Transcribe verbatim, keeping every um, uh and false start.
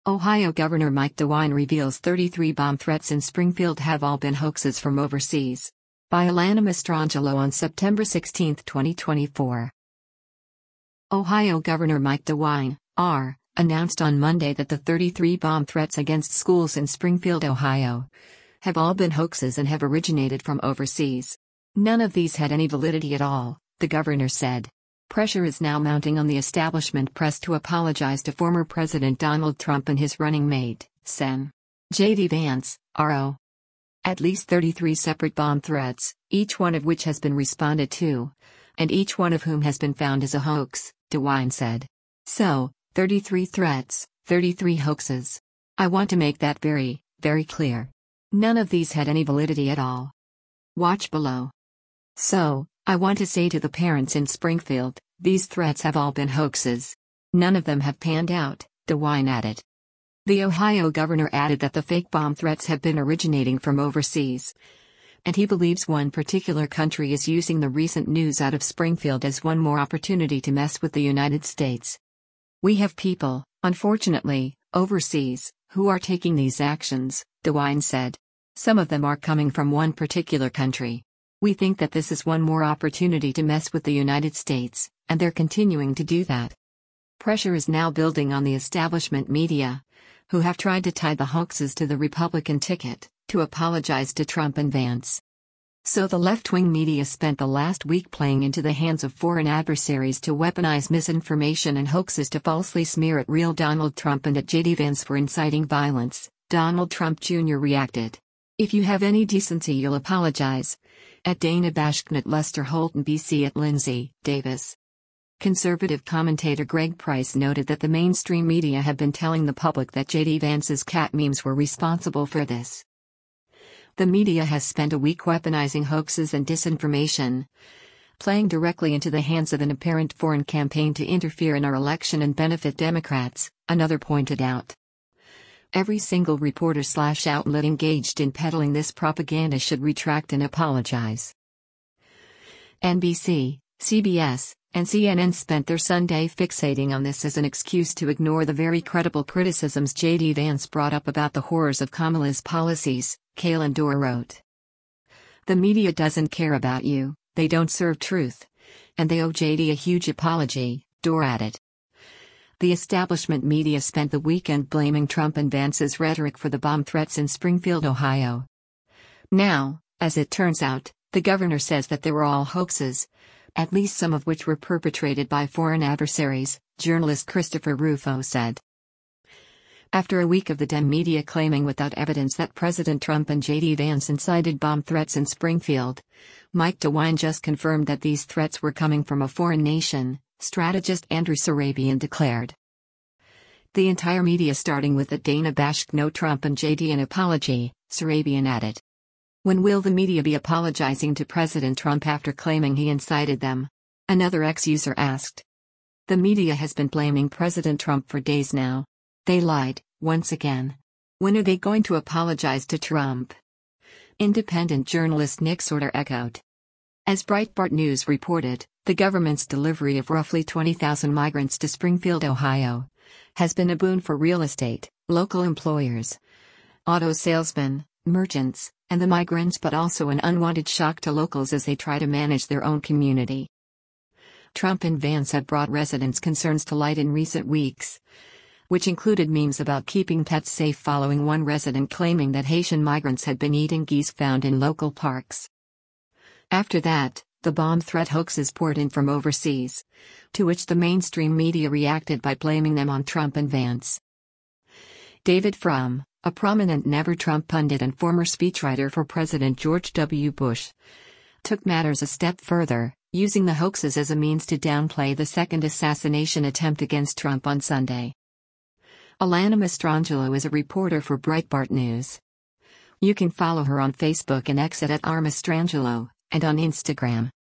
Ohio Governor Mike DeWine reveals thirty-three bomb threats in Springfield have all been hoaxes from overseas. By Alana Mastrangelo on September sixteenth, twenty twenty-four. Ohio Governor Mike DeWine, R., announced on Monday that the thirty-three bomb threats against schools in Springfield, Ohio, have all been hoaxes and have originated from overseas. None of these had any validity at all, the governor said. Pressure is now mounting on the establishment press to apologize to former President Donald Trump and his running mate, Sen. J D Vance, R O At least thirty-three separate bomb threats, each one of which has been responded to, and each one of whom has been found as a hoax, DeWine said. So, thirty-three threats, thirty-three hoaxes. I want to make that very, very clear. None of these had any validity at all. Watch below. So, I want to say to the parents in Springfield, these threats have all been hoaxes. None of them have panned out, DeWine added. The Ohio governor added that the fake bomb threats have been originating from overseas, and he believes one particular country is using the recent news out of Springfield as one more opportunity to mess with the United States. We have people, unfortunately, overseas, who are taking these actions, DeWine said. Some of them are coming from one particular country. We think that this is one more opportunity to mess with the United States, and they're continuing to do that. Pressure is now building on the establishment media, who have tried to tie the hoaxes to the Republican ticket, to apologize to Trump and Vance. So the left-wing media spent the last week playing into the hands of foreign adversaries to weaponize misinformation and hoaxes to falsely smear at real Donald Trump and at J D Vance for inciting violence, Donald Trump Junior reacted. If you have any decency, you'll apologize. At Dana Bashkin at Lester Holt and B C at Lindsay Davis. Conservative commentator Greg Price noted that the mainstream media have been telling the public that J D Vance's cat memes were responsible for this. The media has spent a week weaponizing hoaxes and disinformation, playing directly into the hands of an apparent foreign campaign to interfere in our election and benefit Democrats, another pointed out. Every single reporter slash outlet engaged in peddling this propaganda should retract and apologize. N B C, C B S, and C N N spent their Sunday fixating on this as an excuse to ignore the very credible criticisms J D Vance brought up about the horrors of Kamala's policies, Kalen Dorr wrote. The media doesn't care about you, they don't serve truth. And they owe J D a huge apology, Dorr added. The establishment media spent the weekend blaming Trump and Vance's rhetoric for the bomb threats in Springfield, Ohio. Now, as it turns out, the governor says that they were all hoaxes, at least some of which were perpetrated by foreign adversaries, journalist Christopher Rufo said. After a week of the Dem media claiming without evidence that President Trump and J D Vance incited bomb threats in Springfield, Mike DeWine just confirmed that these threats were coming from a foreign nation, strategist Andrew Sarabian declared. The entire media starting with the Dana Bashk no Trump and J D an apology, Sarabian added. When will the media be apologizing to President Trump after claiming he incited them? Another ex-user asked. The media has been blaming President Trump for days now. They lied, once again. When are they going to apologize to Trump? Independent journalist Nick Sorter echoed. As Breitbart News reported, the government's delivery of roughly twenty thousand migrants to Springfield, Ohio, has been a boon for real estate, local employers, auto salesmen, merchants, and the migrants, but also an unwanted shock to locals as they try to manage their own community. Trump and Vance have brought residents' concerns to light in recent weeks, which included memes about keeping pets safe following one resident claiming that Haitian migrants had been eating geese found in local parks. After that, the bomb threat hoaxes poured in from overseas, to which the mainstream media reacted by blaming them on Trump and Vance. David Frum, a prominent Never Trump pundit and former speechwriter for President George W. Bush, took matters a step further, using the hoaxes as a means to downplay the second assassination attempt against Trump on Sunday. Alana Mastrangelo is a reporter for Breitbart News. You can follow her on Facebook and X at R Mastrangelo, and on Instagram.